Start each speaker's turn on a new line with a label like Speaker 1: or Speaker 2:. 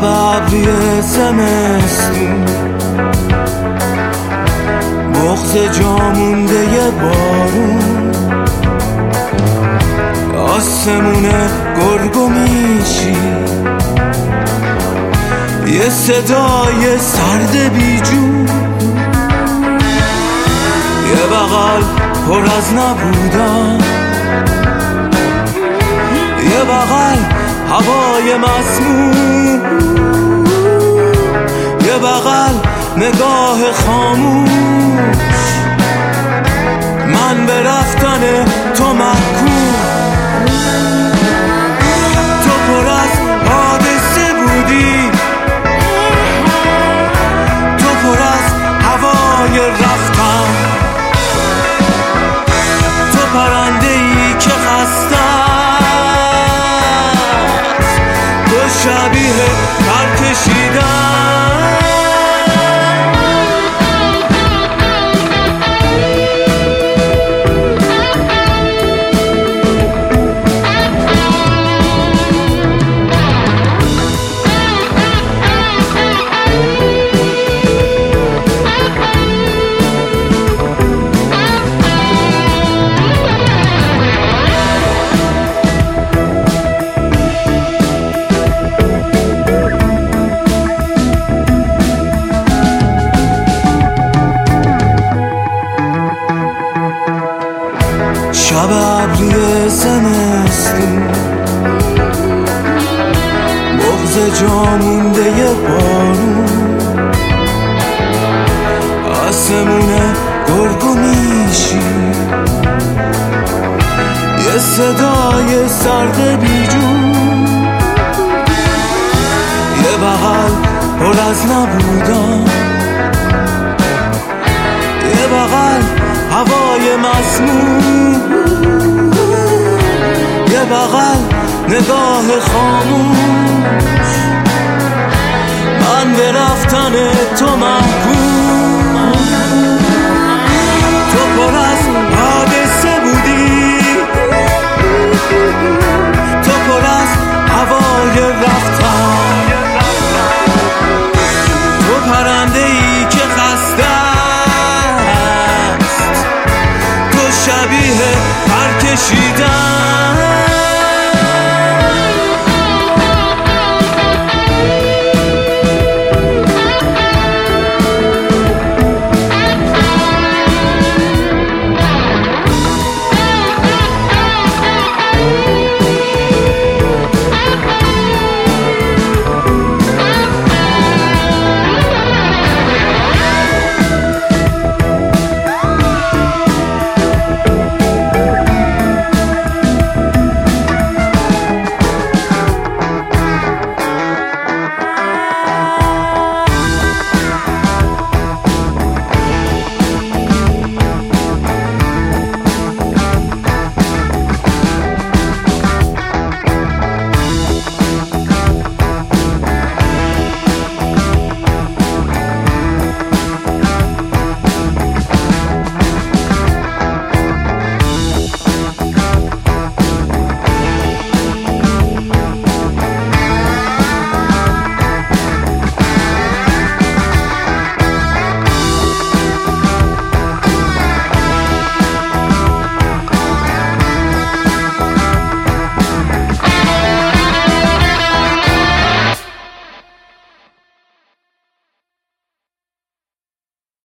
Speaker 1: شب ابری زمستون، بغض جامونده ی بارون، آسمون گرگ و میشی، یه صدای سرد بیجون، یه بغل پر از نبودن، یه بغل هوای مسموم، یه بغل نگاه خاموش، من به رفتن تو محکوم. تو پر از حادثه بودی، تو پر از هوای رفتن، تو پرنده ای که خسته است، تو شبیه پر کشیدن. شب ابری زمستون، بغض جامونده ی بارون، آسمون گرگ و میشی، یه صدای سرد بیجون، یه بغل پر از نبودن، یه بغل هوای مسموم، یه بغل نگاه خاموش، من به رفتن تو محکوم. تو پر از حادثه بودی، تو پر از هوای رفتن، تو پرنده ای که خسته است، تو شبیه پر کشیدن.